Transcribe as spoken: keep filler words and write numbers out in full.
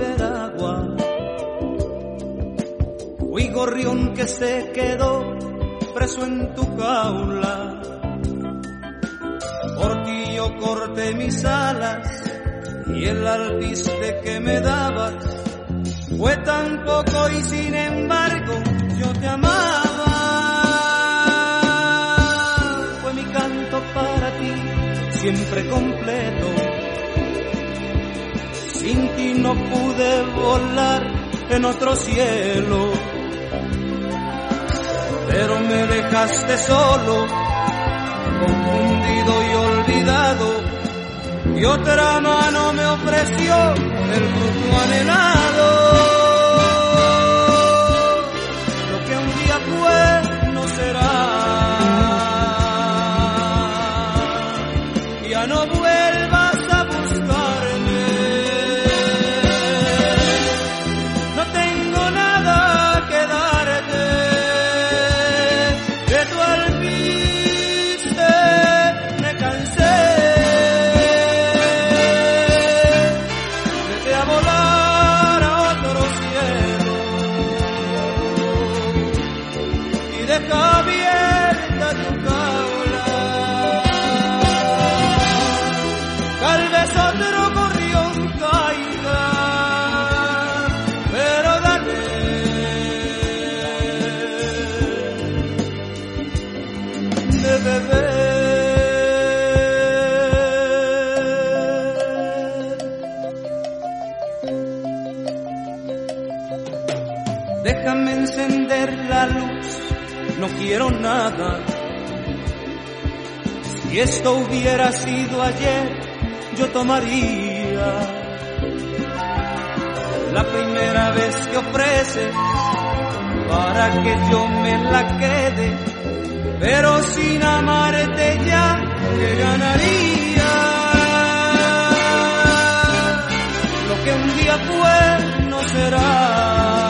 beber agua. Fui gorrión que se quedó preso en tu jaula. Por ti yo corté mis alas y el alpiste que me dabas fue tan poco y sin embargo yo te amaba. Fue mi canto para ti, siempre completo. Sin ti no pude volar en otro cielo, pero me dejaste solo, confundido y olvidado, y otra mano me ofreció el fruto anhelado. Lo que un día fue no será, ya no vuelvas a buscarme. No tengo nada que darte, de tu alpiste me cansé. Vete a volar a otro cielo y deja abierta tu jaula. Tal vez otro gorrión caiga, pero dale de beber. Déjame encender la luz, no quiero nada. Si esto hubiera sido ayer, yo tomaría la primera vez que ofreces para que yo me la quede, pero sin amarte ya, ¿qué ganaría? Lo que un día fue no será,